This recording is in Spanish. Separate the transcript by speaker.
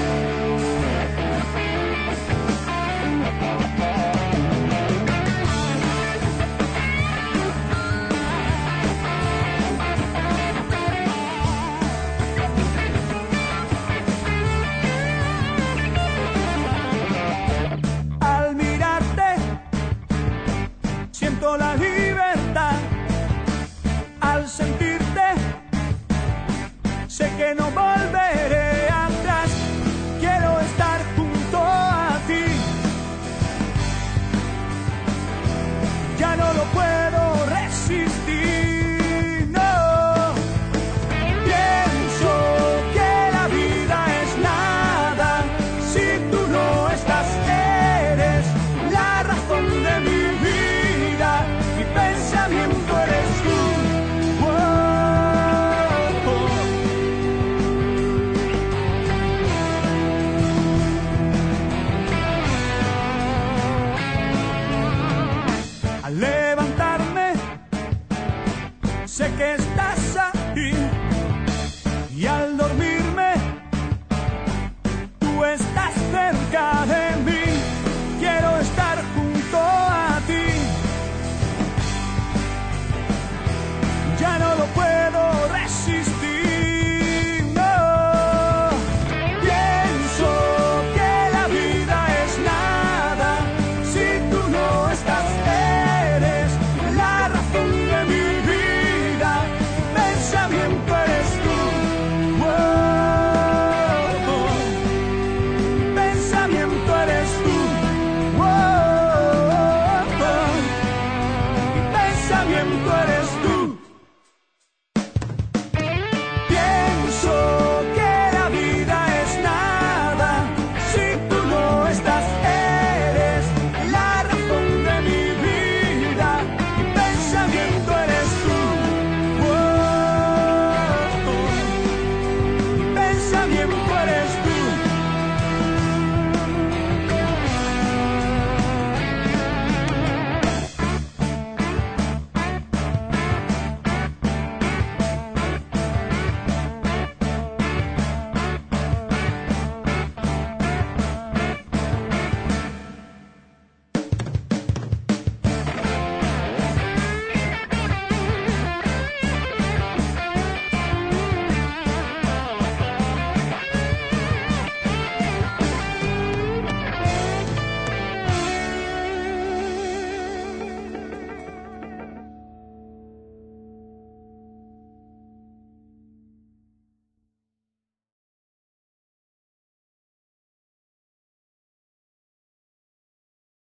Speaker 1: La libertad al sentirte, sé que no volveré atrás. Quiero estar junto a ti, ya no lo puedo resistir, no. Pienso que la vida es nada si tú no estás. Eres la razón de mi vida. Mi pensamiento eres tú. Al levantarme, sé que estás ahí.